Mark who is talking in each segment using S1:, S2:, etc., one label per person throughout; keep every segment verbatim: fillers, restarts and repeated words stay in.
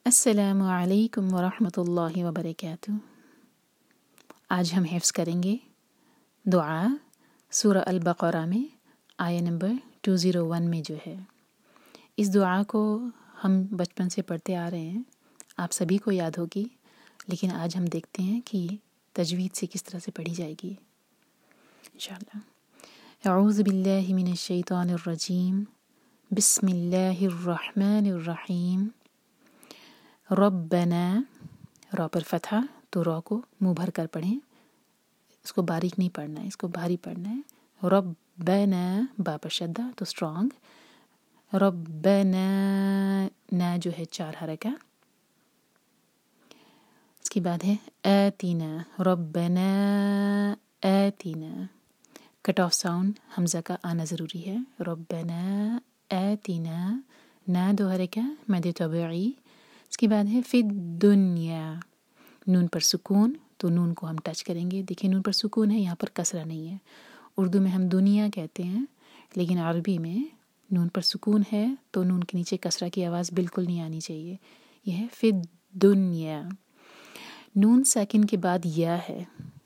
S1: السلام علیکم ورحمۃ اللہ وبرکاتہ۔ آج ہم حفظ کریں گے دعا سورہ البقرہ میں آیہ نمبر دو سو ایک میں جو ہے۔ اس دعا کو ہم بچپن سے پڑھتے آ رہے ہیں، آپ سبھی کو یاد ہوگی، لیکن آج ہم دیکھتے ہیں کہ تجوید سے کس طرح سے پڑھی جائے گی انشاءاللہ۔ اعوذ باللہ من الشیطان الرجیم، بسم اللہ الرحمن الرحیم۔ ربنا، را پر فتحہ تو را کو منہ بھر کر پڑھیں، اس کو باریک نہیں پڑھنا ہے، اس کو بھاری پڑھنا ہے۔ ربنا، با پر شدہ تو اسٹرانگ۔ ربنا، نا جو ہے چار حرکہ۔ اس کے بعد ہے آتینا، ربنا آتینا، کٹ آف ساؤنڈ حمزہ کا آنا ضروری ہے۔ ربنا آتینا، نا دو حرکہ، مد طبیعی۔ اس کے بعد ہے فی الدنیا، نون پر سکون تو نون کو ہم ٹچ کریں گے۔ دیکھیں نون پر سکون ہے، یہاں پر کسرہ نہیں ہے۔ اردو میں ہم دنیا کہتے ہیں، لیکن عربی میں نون پر سکون ہے تو نون کے نیچے کسرہ کی آواز بالکل نہیں آنی چاہیے۔ یہ ہے فی الدنیا۔ نون ساکن کے بعد یا ہے۔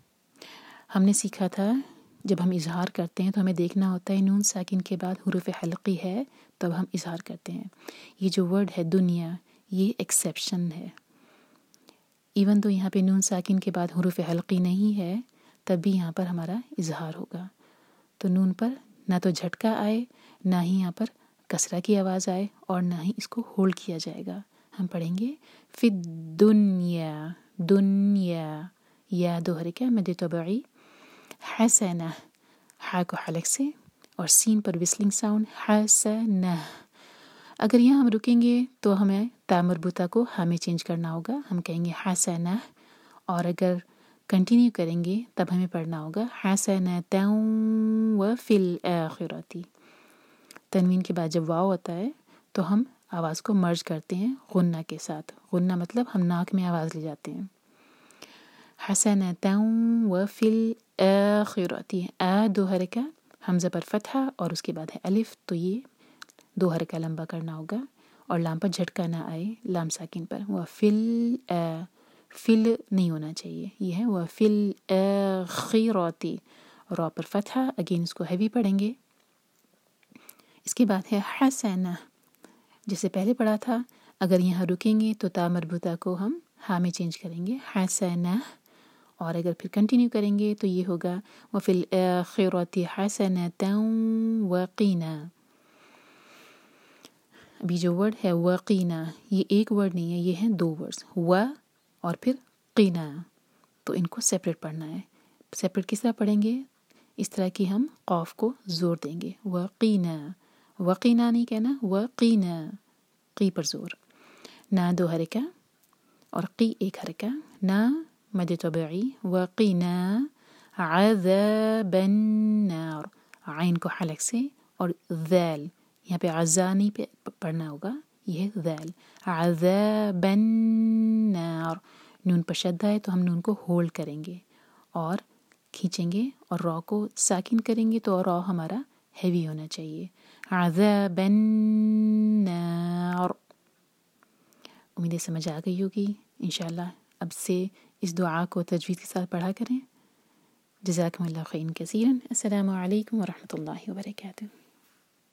S1: ہم نے سیکھا تھا جب ہم اظہار کرتے ہیں تو ہمیں دیکھنا ہوتا ہے نون ساکن کے بعد حروف حلقی ہے تب ہم اظہار کرتے ہیں۔ یہ جو ورڈ ہے دنیا، یہ ایکسیپشن ہے۔ ایون تو یہاں پہ نون ساکن کے بعد حروف حلقی نہیں ہے، تب بھی یہاں پر ہمارا اظہار ہوگا۔ تو نون پر نہ تو جھٹکا آئے، نہ ہی یہاں پر کسرہ کی آواز آئے، اور نہ ہی اس کو ہولڈ کیا جائے گا۔ ہم پڑھیں گے فی الدنیا، دنیا، یا دو حرکہ مد طبعی۔ حسنہ، ہا کو حلق سے اور سین پر وسلنگ ساؤنڈ، حسنہ۔ اگر یہاں ہم رکیں گے تو ہمیں تا مربوطہ کو ہا میں چینج کرنا ہوگا، ہم کہیں گے حسنہ، اور اگر کنٹینیو کریں گے تب ہمیں پڑھنا ہوگا حسنۃ وفی الآخرۃ۔ تنوین کے بعد جب واو ہوتا ہے تو ہم آواز کو مرج کرتے ہیں غنہ کے ساتھ۔ غنہ مطلب ہم ناک میں آواز لے جاتے ہیں۔ حسنۃ وفی الآخرۃ، آ دو حرکہ، حمزہ پر فتحہ اور اس کے بعد ہے الف، تو یہ دو حرکہ لمبا کرنا ہوگا اور لام پر جھٹکا نہ آئے، لام ساکن پر۔ وفی ال فل نہیں ہونا چاہیے، یہ ہے وفی الآخرۃ، را پر فتحہ، اگین اس کو ہیوی پڑھیں گے۔ اس کے بعد ہے حسنہ، جسے پہلے پڑھا تھا، اگر یہاں رکیں گے تو تا مربوطہ کو ہم ہا میں چینج کریں گے حسنہ، اور اگر پھر کنٹینیو کریں گے تو یہ ہوگا وفی الآخرۃ حسنۃ وقنا۔ ابھی جو ورڈ ہے وقینا، یہ ایک ورڈ نہیں ہے، یہ ہیں دو ورڈز، و اور پھر قینا، تو ان کو سیپریٹ پڑھنا ہے۔ سیپریٹ کس طرح پڑھیں گے؟ اس طرح کہ ہم قاف کو زور دیں گے، وقینا، وقینا نہیں کہنا، وقینا، قی پر زور۔ نا دو حرکہ اور قی ایک حرکہ، نا مد طبعی، وقینا عذاب النار، عین کو حلق سے، اور ذال، یہاں پہ عزا نہیں پہ پڑھنا ہوگا، یہ ہے ذال، عذاب النار۔ نون پر شدہ ہے تو ہم نون کو ہولڈ کریں گے اور کھینچیں گے، اور را کو ساکن کریں گے تو را ہمارا ہیوی ہونا چاہیے، عذاب النار۔ امید ہے سمجھ آ گئی ہوگی انشاءاللہ۔ اب سے اس دعا کو تجوید کے ساتھ پڑھا کریں۔ جزاکم اللہ خیرا کثیرا۔ السلام علیکم ورحمۃ اللہ وبرکاتہ۔